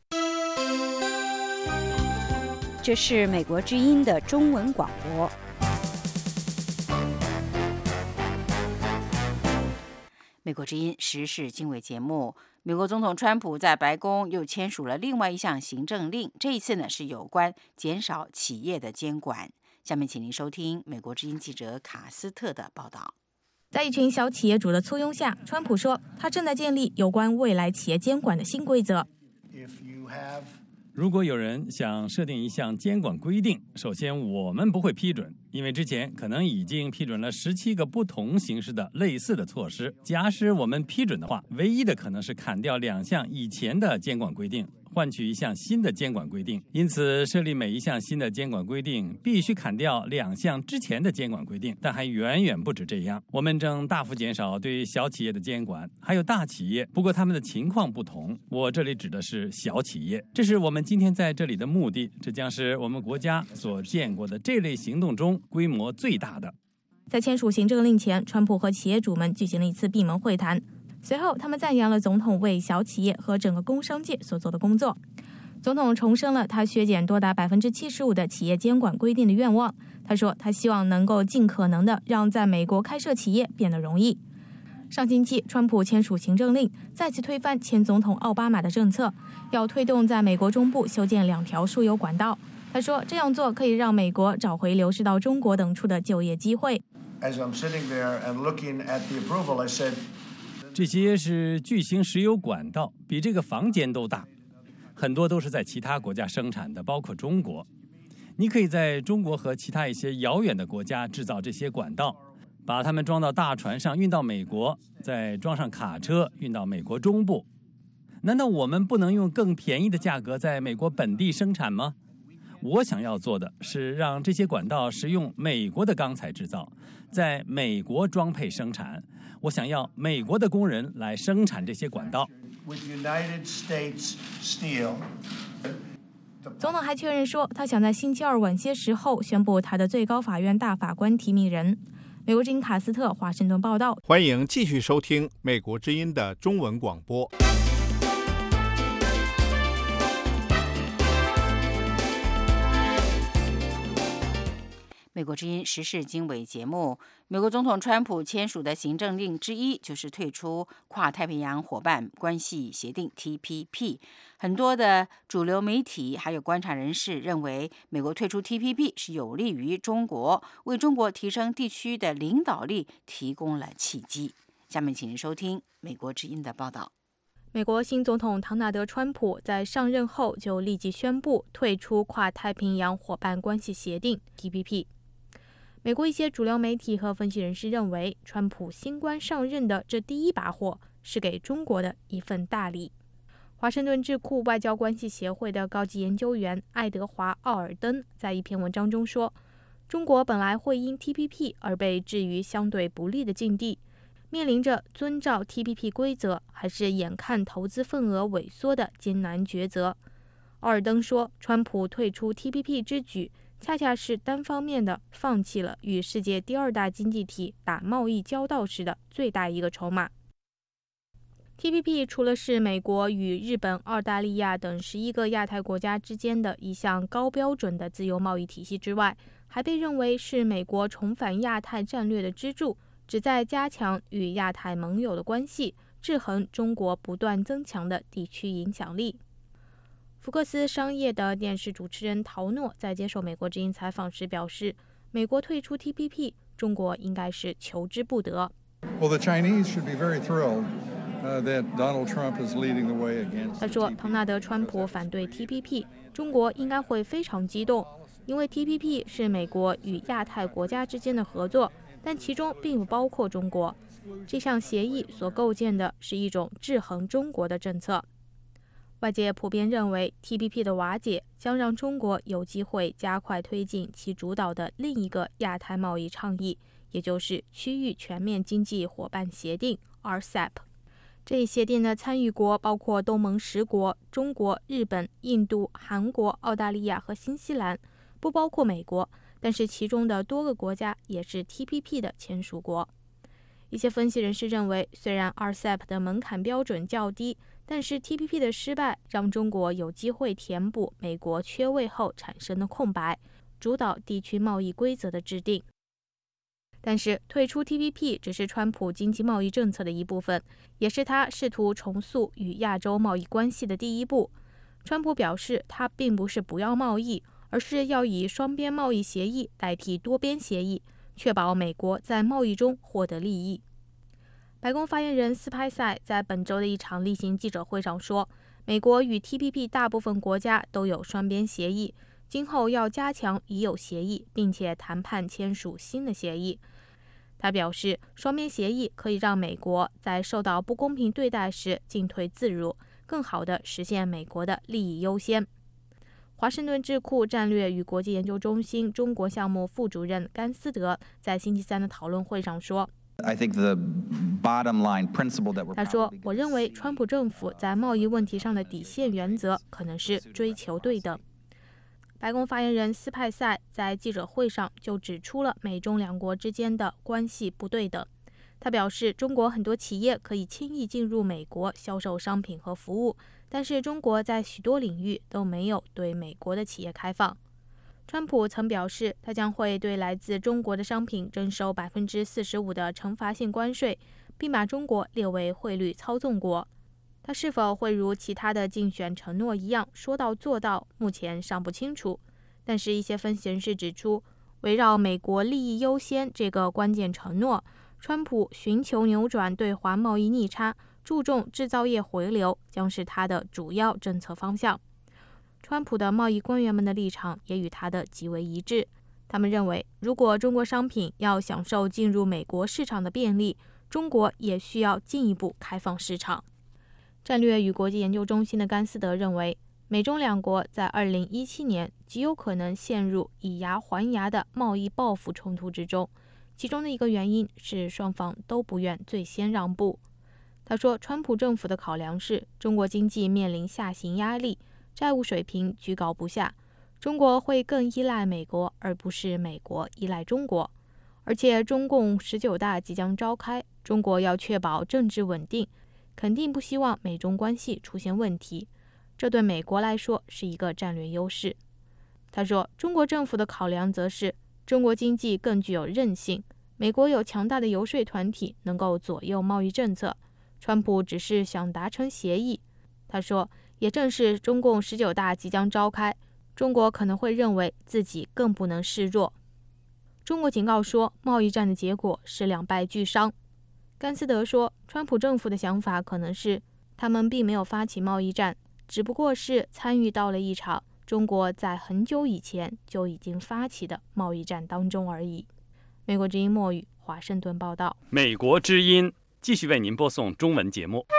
这是美国之音的中文广播。 美国之音时事经纬节目，美国总统川普在白宫又签署了另外一项行政令，这一次呢是有关减少企业的监管。下面请您收听美国之音记者卡斯特的报道。 在一群小企业主的簇拥下，川普说他正在建立有关未来企业监管的新规则。 如果有人想设定一项监管规定，首先我们不会批准，因为之前可能已经批准了十七个不同形式的类似的措施。假使我们批准的话，唯一的可能是砍掉两项以前的监管规定，换取一项新的监管规定。因此，设立每一项新的监管规定必须砍掉两项之前的监管规定，但还远远不止这样。我们正大幅减少对小企业的监管，还有大企业，不过他们的情况不同。我这里指的是小企业，这是我们今天在这里的目的。这将是我们国家所见过的这类行动中规模最大的。 在签署行政令前，川普和企业主们举行了一次闭门会谈。随后，他们赞扬了总统为小企业和整个工商界所做的工作。总统重申了他削减多达百分之七十五的企业监管规定的愿望。他说，他希望能够尽可能的让在美国开设企业变得容易。上星期，川普签署行政令，再次推翻前总统奥巴马的政策，要推动在美国中部修建两条输油管道。他说，这样做可以让美国找回流失到中国等处的就业机会。 As I'm sitting there and looking at the approval, I said, 这些是巨型石油管道，比这个房间都大，很多都是在其他国家生产的，包括中国。你可以在中国和其他一些遥远的国家制造这些管道，把它们装到大船上运到美国，再装上卡车运到美国中部。难道我们不能用更便宜的价格在美国本地生产吗？我想要做的是让这些管道使用美国的钢材制造，在美国装配生产。我想要美国的工人来生产这些管道。 总统还确认说，他想在星期二晚些时候宣布他的最高法院大法官提名人。美国之音卡斯特华盛顿报道。 欢迎继续收听美国之音的中文广播。 美国之音时事经纬节目，美国总统川普签署的行政令之一就是退出跨太平洋伙伴关系协定 T P P。很多的主流媒体还有观察人士认为，美国退出 T P P 是有利于中国，为中国提升地区的领导力提供了契机。下面请您收听美国之音的报道。 美国新总统唐纳德·川普在上任后就立即宣布退出跨太平洋伙伴关系协定 T P P。美国一些主流媒体和分析人士认为，川普新官上任的这第一把火是给中国的一份大礼。华盛顿智库外交关系协会的高级研究员爱德华·奥尔登在一篇文章中说，中国本来会因 T P P 而被置于相对不利的境地，面临着遵照 T P P 规则还是眼看投资份额萎缩的艰难抉择。奥尔登说，川普退出 T P P 之举恰恰是单方面的放弃了与世界第二大经济体打贸易交道时的最大一个筹码。T P P 除了是美国与日本、澳大利亚等十一个亚太国家之间的一项高标准的自由贸易体系之外，还被认为是美国重返亚太战略的支柱，旨在加强与亚太盟友的关系，制衡中国不断增强的地区影响力。福克斯商业的电视主持人陶诺在接受美国之音采访时表示，美国退出 T P P， 中国应该是求之不得。 Well, the Chinese should be very thrilled that Donald Trump is leading the way against. 他说，唐纳德·川普反对 T P P， 中国应该会非常激动，因为 T P P 是美国与亚太国家之间的合作，但其中并不包括中国。这项协议所构建的是一种制衡中国的政策。 外界普遍认为 T P P 的瓦解将让中国有机会加快推进其主导的另一个亚太贸易倡议，也就是区域全面经济伙伴协定 R C E P。 这一协定的参与国包括东盟十国、中国、日本、印度、韩国、澳大利亚和新西兰，不包括美国，但是其中的多个国家也是 T P P 的签署国。一些分析人士认为，虽然 R C E P 的门槛标准较低，但是 T P P 的失败让中国有机会填补美国缺位后产生的空白，主导地区贸易规则的制定。但是退出 T P P 只是川普经济贸易政策的一部分，也是他试图重塑与亚洲贸易关系的第一步。川普表示，他并不是不要贸易，而是要以双边贸易协议代替多边协议，确保美国在贸易中获得利益。白宫发言人斯派塞在本周的一场例行记者会上说，美国与 T P P 大部分国家都有双边协议，今后要加强已有协议，并且谈判签署新的协议。他表示，双边协议可以让美国在受到不公平对待时进退自如，更好地实现美国的利益优先。华盛顿智库战略与国际研究中心中国项目副主任甘斯德在星期三的讨论会上说，他说，我认为川普政府在贸易问题上的底线原则可能是追求对等。白宫发言人斯派塞在记者会上就指出了美中两国之间的关系不对等。他表示，中国很多企业可以轻易进入美国销售商品和服务，但是中国在许多领域都没有对美国的企业开放。川普曾表示，他将会对来自中国的商品征收百分之四十五的惩罚性关税，并把中国列为汇率操纵国。他是否会如其他的竞选承诺一样说到做到，目前尚不清楚。但是，一些分析人士指出，围绕美国利益优先这个关键承诺，川普寻求扭转对华贸易逆差，注重制造业回流，将是他的主要政策方向。川普的贸易官员们的立场也与他的极为一致。他们认为，如果中国商品要享受进入美国市场的便利，中国也需要进一步开放市场。战略与国际研究中心的甘斯德认为，美中两国在二零一七年极有可能陷入以牙还牙的贸易报复冲突之中，其中的一个原因是双方都不愿最先让步。他说，川普政府的考量是中国经济面临下行压力，债务水平居高不下，中国会更依赖美国，而不是美国依赖中国。而且中共十九大即将召开，中国要确保政治稳定，肯定不希望美中关系出现问题，这对美国来说是一个战略优势。他说，中国政府的考量则是中国经济更具有韧性，美国有强大的游说团体能够左右贸易政策，川普只是想达成协议。他说，也正是中共十九大即将召开，中国可能会认为自己更不能示弱。中国警告说，贸易战的结果是两败俱伤。甘斯德说，川普政府的想法可能是，他们并没有发起贸易战，只不过是参与到了一场中国在很久以前就已经发起的贸易战当中而已。美国之音墨语，华盛顿报道。 美国之音继续为您播送中文节目。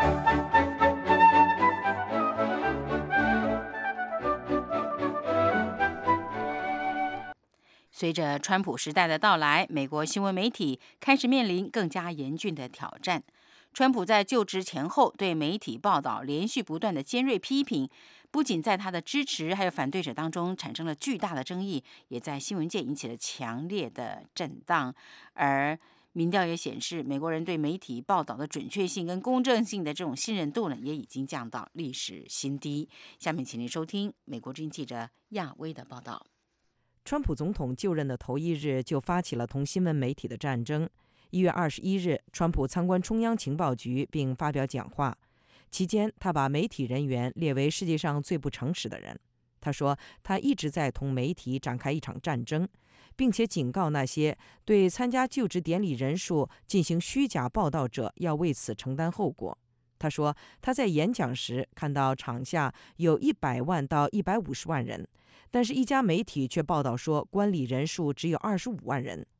随着川普时代的到来，美国新闻媒体开始面临更加严峻的挑战。川普在就职前后对媒体报道连续不断的尖锐批评，不仅在他的支持还有反对者当中产生了巨大的争议，也在新闻界引起了强烈的震荡。而民调也显示，美国人对媒体报道的准确性跟公正性的这种信任度呢，也已经降到历史新低。下面请您收听美国之音记者亚威的报道。 川普总统就任的头一日就发起了同新闻媒体的战争。一月二十一日，川普参观中央情报局并发表讲话，期间他把媒体人员列为世界上最不诚实的人。他说，他一直在同媒体展开一场战争，并且警告那些对参加就职典礼人数进行虚假报道者要为此承担后果。他说，他在演讲时看到场下有一百万到一百五十万人，但是一家媒体却报道说观礼人数只有二十五万人。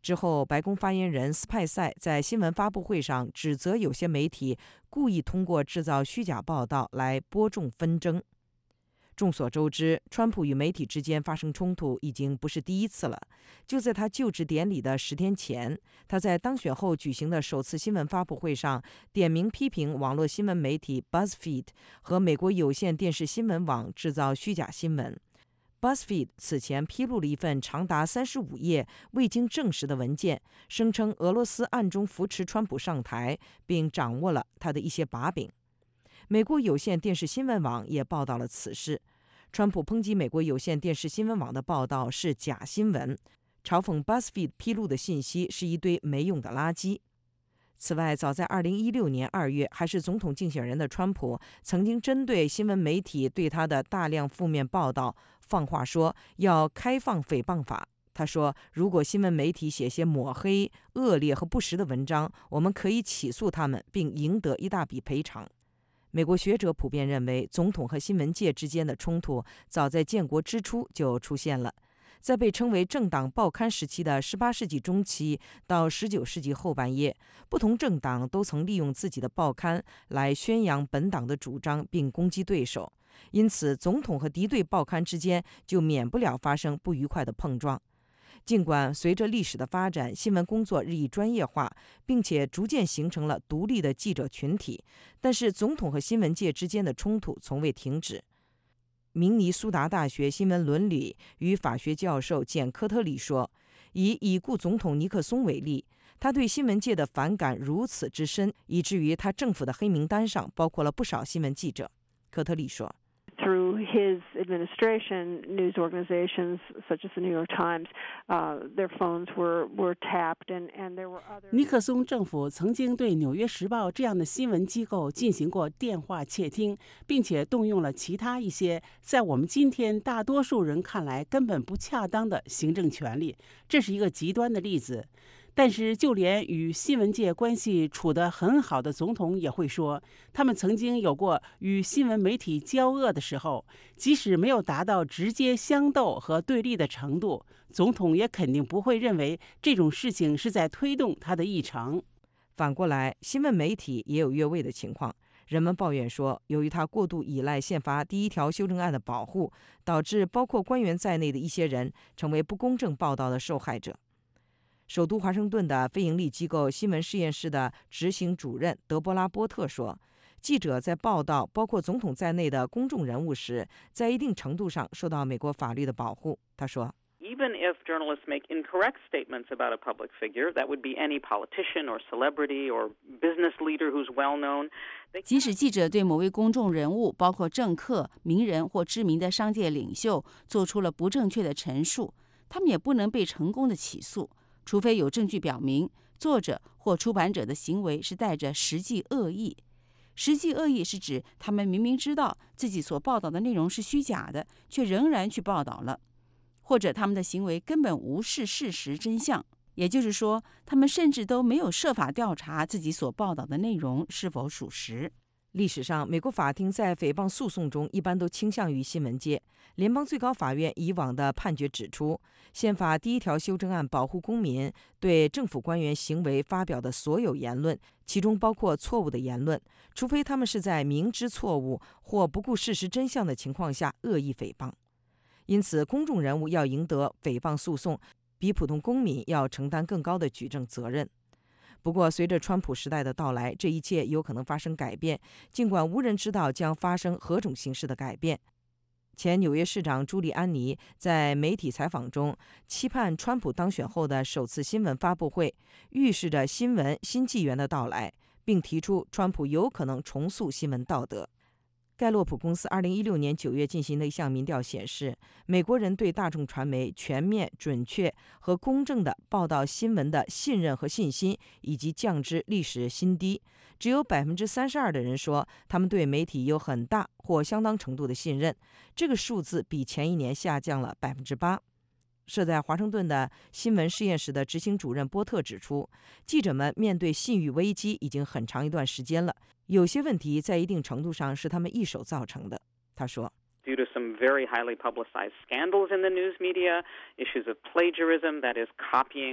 之后，白宫发言人斯派塞在新闻发布会上指责有些媒体故意通过制造虚假报道来播种纷争。众所周知，川普与媒体之间发生冲突已经不是第一次了。就在他就职典礼的十天前，他在当选后举行的首次新闻发布会上，点名批评网络新闻媒体 BuzzFeed 和美国有线电视新闻网制造虚假新闻。BuzzFeed 此前披露了一份长达三十五页未经证实的文件，声称俄罗斯暗中扶持川普上台，并掌握了他的一些把柄。美国有线电视新闻网也报道了此事。川普抨击美国有线电视新闻网的报道是假新闻，嘲讽 BuzzFeed 披露的信息是一堆没用的垃圾。此外，早在二零一六年二月，还是总统竞选人的川普曾经针对新闻媒体对他的大量负面报道放话说要开放诽谤法。他说，如果新闻媒体写些抹黑、恶劣和不实的文章，我们可以起诉他们并赢得一大笔赔偿。美国学者普遍认为，总统和新闻界之间的冲突早在建国之初就出现了。在被称为政党报刊时期的十八世纪中期到十九世纪后半叶，不同政党都曾利用自己的报刊来宣扬本党的主张并攻击对手，因此总统和敌对报刊之间就免不了发生不愉快的碰撞。尽管随着历史的发展，新闻工作日益专业化，并且逐渐形成了独立的记者群体，但是总统和新闻界之间的冲突从未停止。明尼苏达大学新闻伦理与法学教授简·科特里说，以已故总统尼克松为例，他对新闻界的反感如此之深，以至于他政府的黑名单上包括了不少新闻记者。科特里说 Through his administration, news organizations such as the New York Times, uh, their phones were were tapped, and and there were other. 尼克松政府曾经对《纽约时报》这样的新闻机构进行过电话窃听，并且动用了其他一些在我们今天大多数人看来根本不恰当的行政权力。这是一个极端的例子。但是，就连与新闻界关系处得很好的总统也会说，他们曾经有过与新闻媒体交恶的时候，即使没有达到直接相斗和对立的程度，总统也肯定不会认为这种事情是在推动他的议程。 反过来，新闻媒体也有越位的情况。人们抱怨说，由于他过度依赖宪法第一条修正案的保护，导致包括官员在内的一些人成为不公正报道的受害者。首都华盛顿的非营利机构新闻实验室的执行主任德波拉·波特说，记者在报道包括总统在内的公众人物时，在一定程度上受到美国法律的保护。他说， Even if journalists make incorrect statements about a public figure, that would be any politician or celebrity or business leader who's well known. 即使记者对某位公众人物，包括政客、名人或知名的商界领袖，做出了不正确的陈述，他们也不能被成功的起诉。除非有证据表明作者或出版者的行为是带着实际恶意。实际恶意是指他们明明知道自己所报道的内容是虚假的，却仍然去报道了，或者他们的行为根本无视事实真相，也就是说，他们甚至都没有设法调查自己所报道的内容是否属实。历史上，美国法庭在诽谤诉讼中一般都倾向于新闻界。联邦最高法院以往的判决指出，宪法第一条修正案保护公民对政府官员行为发表的所有言论，其中包括错误的言论，除非他们是在明知错误或不顾事实真相的情况下恶意诽谤。因此，公众人物要赢得诽谤诉讼，比普通公民要承担更高的举证责任。不过，随着川普时代的到来，这一切有可能发生改变，尽管无人知道将发生何种形式的改变。前纽约市长朱利安尼在媒体采访中期盼川普当选后的首次新闻发布会预示着新闻新纪元的到来，并提出川普有可能重塑新闻道德。盖洛普公司二零一六年九月进行的一项民调显示，美国人对大众传媒全面、准确和公正的报道新闻的信任和信心已经降至历史新低。只有百分之三十二的人说他们对媒体有很大或相当程度的信任，这个数字比前一年下降了百分之八。设在华盛顿的新闻实验室的执行主任波特指出，记者们面对信誉危机已经很长一段时间了，有些问题在一定程度上是他们一手造成的。他说， Due to some very highly publicized scandals in the news media, issues of plagiarism, that is copying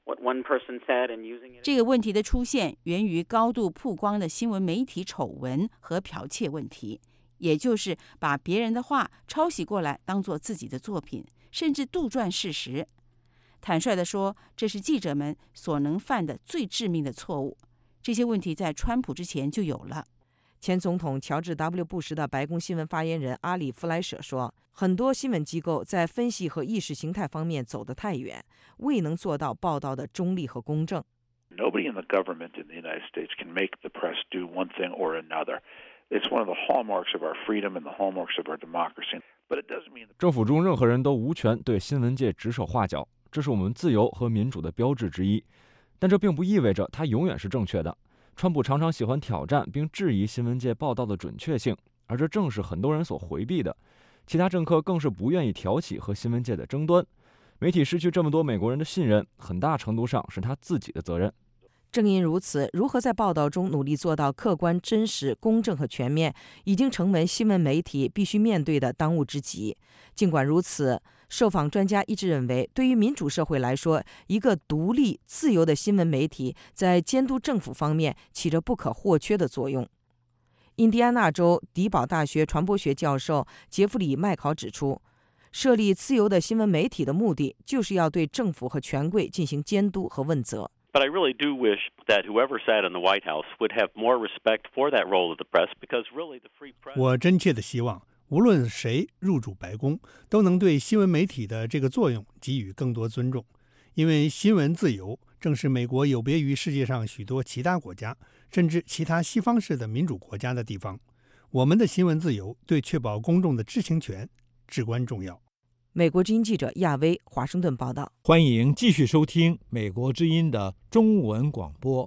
what one person said and using it. 这个问题的出现源于高度曝光的新闻媒体丑闻和剽窃问题，也就是把别人的话抄袭过来当作自己的作品，甚至杜撰事实。坦率地说，这是记者们所能犯的最致命的错误。这些问题在川普之前就有了。 前总统乔治 W. 布什的白宫新闻发言人阿里·弗莱舍说，很多新闻机构在分析和意识形态方面走得太远，未能做到报道的中立和公正。 Nobody in the government in the United States can make the press do one thing or another. It's one of the hallmarks of our freedom and the hallmarks of our democracy. But it doesn't mean 政府中任何人都无权对新闻界指手画脚，这是我们自由和民主的标志之一。但这并不意味着它永远是正确的。川普常常喜欢挑战并质疑新闻界报道的准确性，而这正是很多人所回避的。其他政客更是不愿意挑起和新闻界的争端。媒体失去这么多美国人的信任，很大程度上是他自己的责任。 正因如此，如何在报道中努力做到客观、真实、公正和全面，已经成为新闻媒体必须面对的当务之急。尽管如此，受访专家一致认为，对于民主社会来说，一个独立、自由的新闻媒体在监督政府方面起着不可或缺的作用。印第安纳州迪堡大学传播学教授杰弗里·麦考指出，设立自由的新闻媒体的目的，就是要对政府和权贵进行监督和问责。 But I really do wish that whoever sat in the White House would have more respect for that role of the press, because really the free press. 我真切的希望，无论谁入主白宫，都能对新闻媒体的这个作用给予更多尊重，因为新闻自由正是美国有别于世界上许多其他国家，甚至其他西方式的民主国家的地方。我们的新闻自由对确保公众的知情权至关重要。 美国之音记者亚威华盛顿报道。 欢迎继续收听美国之音的中文广播。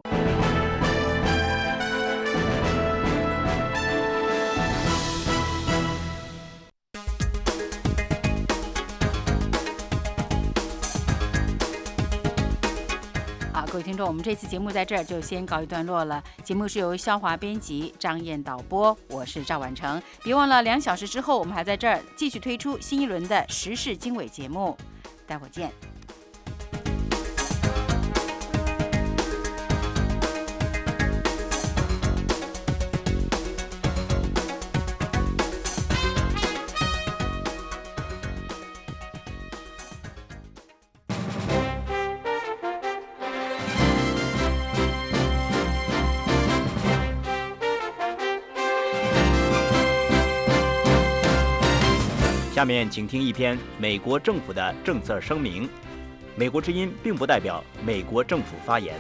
好，各位听众，我们这次节目在这儿就先告一段落了。节目是由肖华编辑，张燕导播，我是赵婉成。别忘了，两小时之后，我们还在这儿继续推出新一轮的时事经纬节目。待会儿见。 下面请听一篇美国政府的政策声明。美国之音并不代表美国政府发言。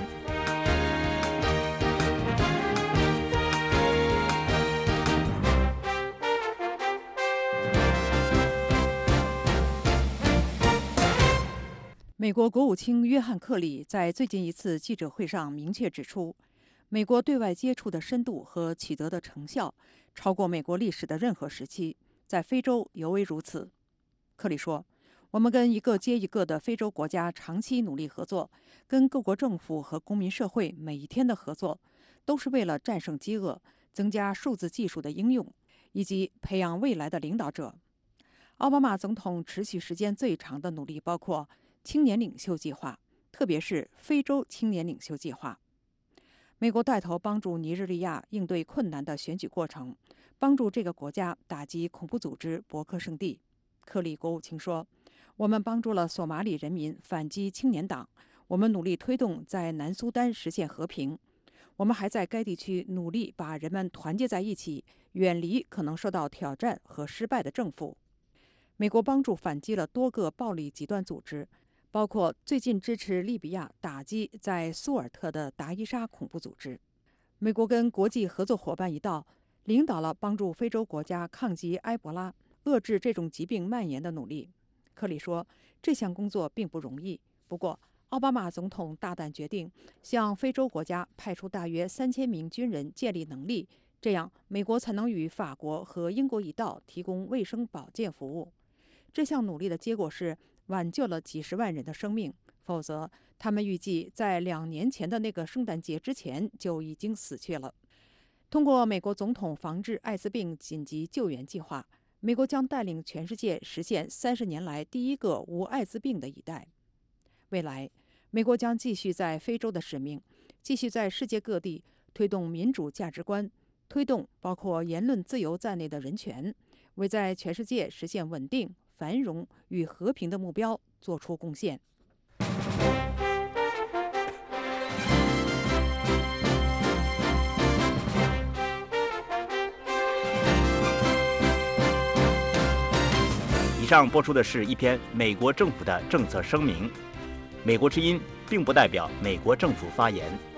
美国国务卿约翰·克里在最近一次记者会上明确指出，美国对外接触的深度和取得的成效超过美国历史的任何时期。在非洲尤为如此。克里说，我们跟一个接一个的非洲国家长期努力合作，跟各国政府和公民社会每一天的合作，都是为了战胜饥饿，增加数字技术的应用，以及培养未来的领导者。奥巴马总统持续时间最长的努力包括青年领袖计划，特别是非洲青年领袖计划。美国带头帮助尼日利亚应对困难的选举过程，帮助这个国家打击恐怖组织伯克圣地。克里国务卿说，我们帮助了索马里人民反击青年党，我们努力推动在南苏丹实现和平，我们还在该地区努力把人们团结在一起，远离可能受到挑战和失败的政府。美国帮助反击了多个暴力极端组织，包括最近支持利比亚打击在苏尔特的达伊沙恐怖组织。美国跟国际合作伙伴一道，领导了帮助非洲国家抗击埃博拉、遏制这种疾病蔓延的努力。克里说，这项工作并不容易，不过奥巴马总统大胆决定向非洲国家派出大约三千名军人建立能力，这样美国才能与法国和英国一道提供卫生保健服务。这项努力的结果是挽救了几十万人的生命，否则他们预计在两年前的那个圣诞节之前就已经死去了。通过美国总统防治艾滋病紧急救援计划，美国将带领全世界实现三十年来第一个无艾滋病的一代。未来， 美国将继续在非洲的使命，继续在世界各地推动民主价值观，推动包括言论自由在内的人权，为在全世界实现稳定、繁荣与和平的目标做出贡献。 以上播出的是一篇美国政府的政策声明。美国之音并不代表美国政府发言。